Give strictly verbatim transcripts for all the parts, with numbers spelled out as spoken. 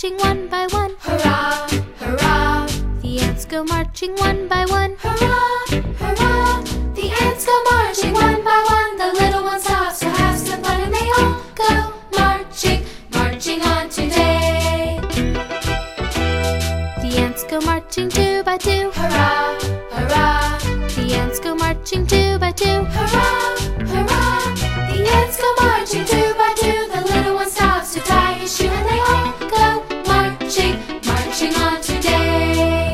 marching one by one. Hurrah, hurrah. The ants go marching one by one. Hurrah, hurrah. The ants go marching one by one. The little one stops to have some fun, and they all go marching, marching on today. The ants go marching two by two. Hurrah, hurrah. The ants go marching two by two. Hurrah, hurrah. The ants go marching two by two. The little one stops to tie his shoe, and they all go marching, marching on today.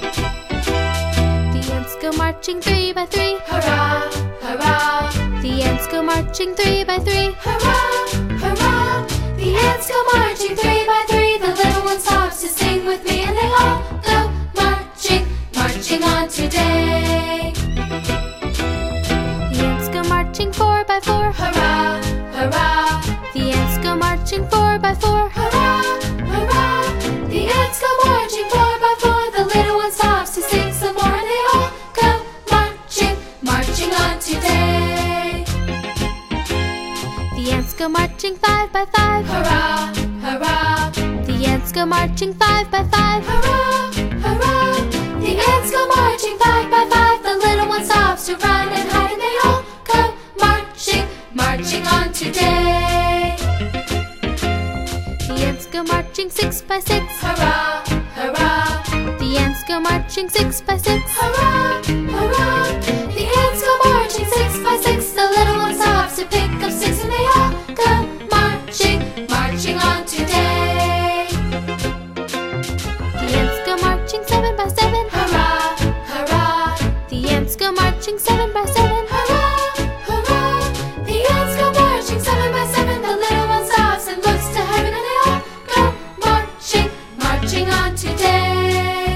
The ants go marching three by three. Hurrah, hurrah. The ants go marching three by three. Hurrah, hurrah. The ants go marching three by three. The little one stops to sing with me, and they all go marching, marching on today. The ants go marching four by four. Hurrah, hurrah. The ants go marching four by four. Hurrah, hurrah. The ants go marching four by four. The little one stops to sing some more, and they all go marching, marching on today. The ants go marching five by five. Hurrah, hurrah. The ants go marching five by five. Hurrah, hurrah. The ants go marching five by five. The little one stops to run and hide, and they all go marching, marching on today. The ants go marching six by six. Hurrah, hurrah. The ants go marching six by six. Hurrah, hurrah. The ants go marching six by six. The little one stops to pick up sticks, and they all go marching, marching on today. The ants go marching seven by seven. Hurrah, hurrah. The ants go marching seven by seven. Hurrah, hurrah. The ants go marching seven by seven. The little one stops and looks to heaven, and they all go marching, marching on today.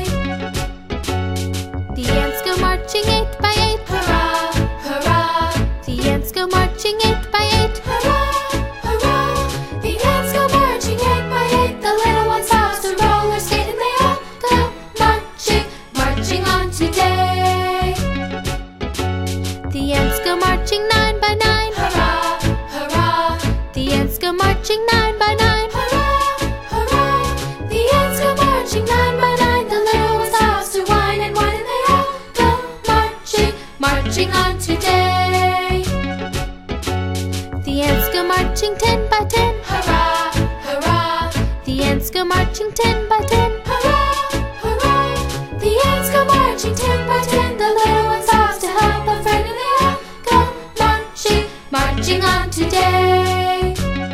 The ants go marching eight by eight. Hurrah, hurrah. The ants go marching eight by eight. Hurrah, hurrah. The ants go marching eight by eight. The little one stops to roller skate, and they all go marching, marching on today. The ants go marching nine by nine. Hurrah, hurrah. The ants go marching nine by nine. Hurrah, hurrah. The ants go marching nine by nine. The little one stops to whine and whine, and they all go marching, marching on today. The ants go marching ten by ten. Hurrah, hurrah. The ants go marching ten by ten. Hurrah, hurrah. The ants go marching ten by ten. The little one stops to help a friend, and they all go marching, marching on today.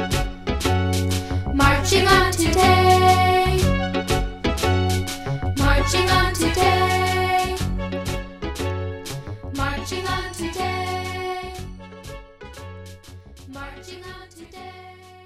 Marching on today. Marching on today. Marching on today. Marching on today.